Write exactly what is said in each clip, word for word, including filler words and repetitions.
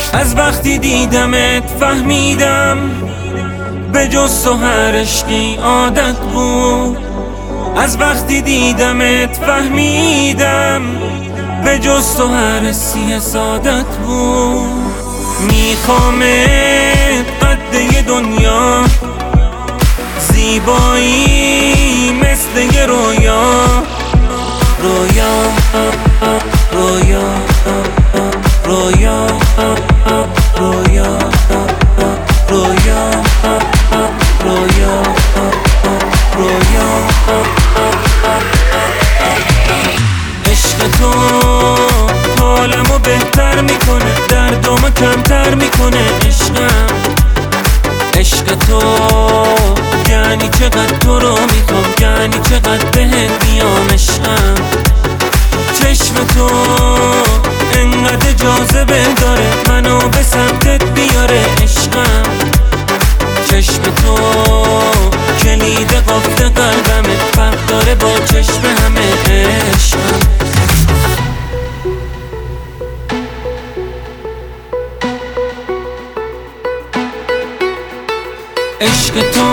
از وقتی دیدمت فهمیدم به جز تو هر عشقی عادت بود. از وقتی دیدمت فهمیدم به جز تو هر حسی سعادت بود. میخوامت قد دنیا، زیبایی مثل یه رویا. رویا رویا رویا رویا رویا رویا رویا. عشق تو حالمو بهتر میکنه، دردمو کمتر میکنه. عشقم عشق تو یعنی چقدر تو رو میخوام، یعنی چقدر بهت میام. عشقم چشم تو انقدر جاذبه داره، منو به سمتت بیاره. عشقم چشم تو کلید قفل قلبمه، فرق داره با چشم همه. عشقم عشق تو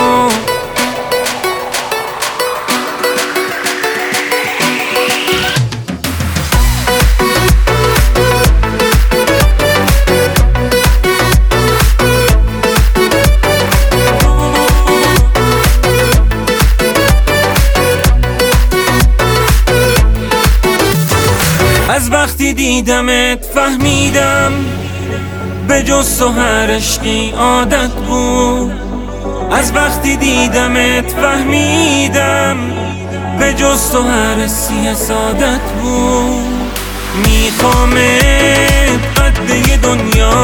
از وقتی دیدمت فهمیدم به جز تو هر عشقی عادت بود. از وقتی دیدمت فهمیدم به جز تو هر حسی سعادت بود. میخوامت قد دنیا،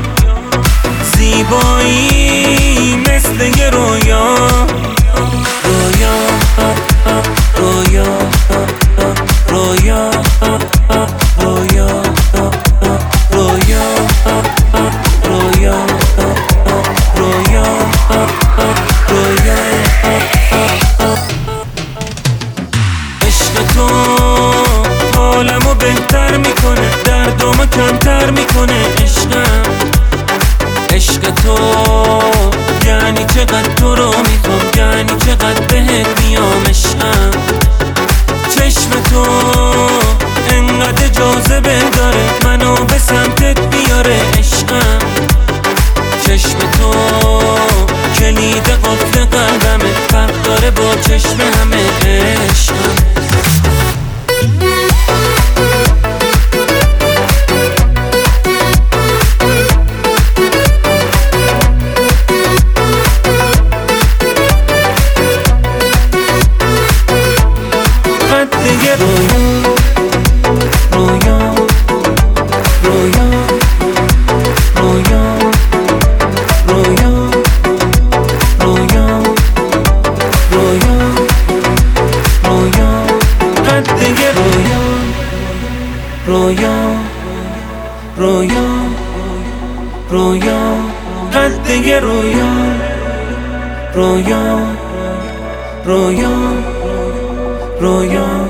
زیبایی مثل یه رویا. رویا رویا رویا رویا رویا رویا رویا رویا. عشق تو حالمو بهتر میکنه، دردمو کمتر میکنه. عشقم عشق تو یعنی چقدر تو رو میخوام، یعنی چقدر بهت میام. عشقم چشم تو انقدر جاذبه داره، منو به سمتت بیاره. عشقم چشم تو کلید قفل قلبمه، فرق داره با چشم همه. عشقم رویا رویا رویا قد یه رویا. رویا رویا رویا